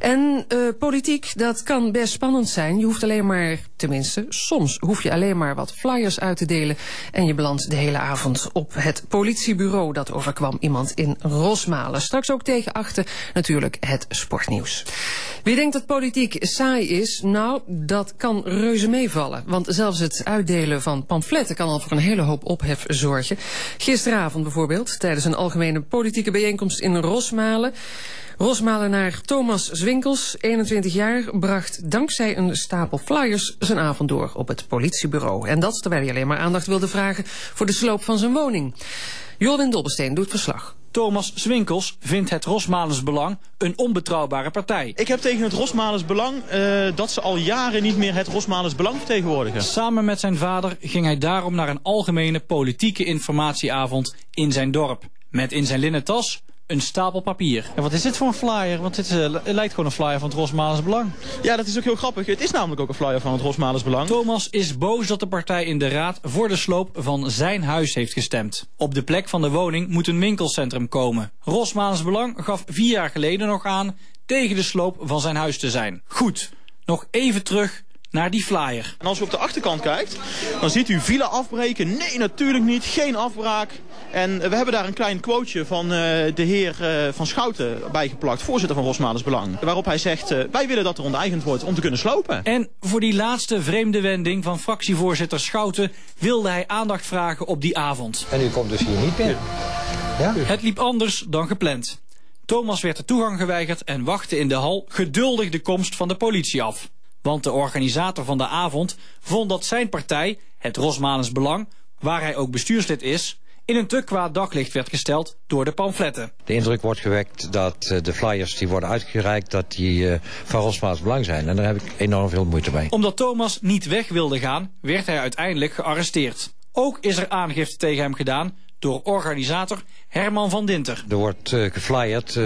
En politiek, dat kan best spannend zijn. Je hoeft alleen maar, tenminste, soms hoef je alleen maar wat flyers uit te delen en je belandt de hele avond op het politiebureau. Dat overkwam iemand in Rosmalen. Straks ook tegen 8 natuurlijk het sportnieuws. Wie denkt dat politiek saai is? Nou, dat kan reuze meevallen. Want zelfs het uitdelen van pamfletten kan al voor een hele hoop ophef zorgen. Gisteravond bijvoorbeeld, tijdens een algemene politieke bijeenkomst in Rosmalen. Rosmalenaar Thomas Zwinkels, 21 jaar, bracht dankzij een stapel flyers zijn avond door op het politiebureau. En dat terwijl hij alleen maar aandacht wilde vragen voor de sloop van zijn woning. Jolwin Dobbelsteen doet verslag. Thomas Zwinkels vindt het Rosmalens Belang een onbetrouwbare partij. Ik heb tegen het Rosmalens Belang dat ze al jaren niet meer het Rosmalens Belang vertegenwoordigen. Samen met zijn vader ging hij daarom naar een algemene politieke informatieavond in zijn dorp. Met in zijn linnen tas een stapel papier. Ja, wat is dit voor een flyer? Want dit lijkt gewoon een flyer van het Rosmalens Belang. Ja, dat is ook heel grappig. Het is namelijk ook een flyer van het Rosmalens Belang. Thomas is boos dat de partij in de raad voor de sloop van zijn huis heeft gestemd. Op de plek van de woning moet een winkelcentrum komen. Rosmalens Belang gaf 4 jaar geleden nog aan tegen de sloop van zijn huis te zijn. Goed, nog even terug naar die flyer. En als u op de achterkant kijkt, dan ziet u villa afbreken. Nee, natuurlijk niet. Geen afbraak. En we hebben daar een klein quoteje van de heer Van Schouten bijgeplakt, voorzitter van Rosmalens Belang. Waarop hij zegt, wij willen dat er onteigend wordt om te kunnen slopen. En voor die laatste vreemde wending van fractievoorzitter Schouten wilde hij aandacht vragen op die avond. En u komt dus hier niet meer. Ja? Het liep anders dan gepland. Thomas werd de toegang geweigerd en wachtte in de hal geduldig de komst van de politie af. Want de organisator van de avond vond dat zijn partij, het Rosmalens Belang, waar hij ook bestuurslid is, in een te kwaad daglicht werd gesteld door de pamfletten. De indruk wordt gewekt dat de flyers die worden uitgereikt, dat die van Rosmalens Belang zijn. En daar heb ik enorm veel moeite mee. Omdat Thomas niet weg wilde gaan, werd hij uiteindelijk gearresteerd. Ook is er aangifte tegen hem gedaan door organisator Herman van Dinter. Er wordt geflyerd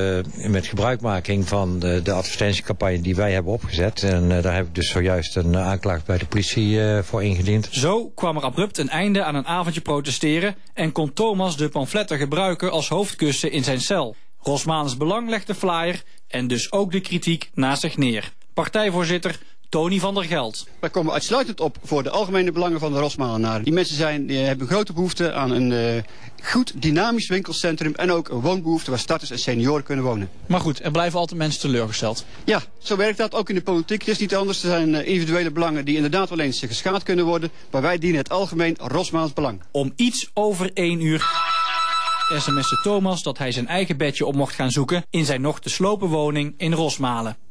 met gebruikmaking van de advertentiecampagne die wij hebben opgezet. En daar heb ik dus zojuist een aanklacht bij de politie voor ingediend. Zo kwam er abrupt een einde aan een avondje protesteren en kon Thomas de pamfletten gebruiken als hoofdkussen in zijn cel. Rosmalens Belang legt de flyer en dus ook de kritiek naast zich neer. Partijvoorzitter Tony van der Geld. Wij komen uitsluitend op voor de algemene belangen van de Rosmalenaren. Die mensen die hebben grote behoefte aan een goed dynamisch winkelcentrum en ook een woonbehoefte waar starters en senioren kunnen wonen. Maar goed, er blijven altijd mensen teleurgesteld. Ja, zo werkt dat ook in de politiek. Het is niet anders. Er zijn individuele belangen die inderdaad wel eens geschaad kunnen worden, maar wij dienen het algemeen Rosmalens Belang. Om iets over 1 uur sms'te Thomas dat hij zijn eigen bedje op mocht gaan zoeken in zijn nog te slopen woning in Rosmalen.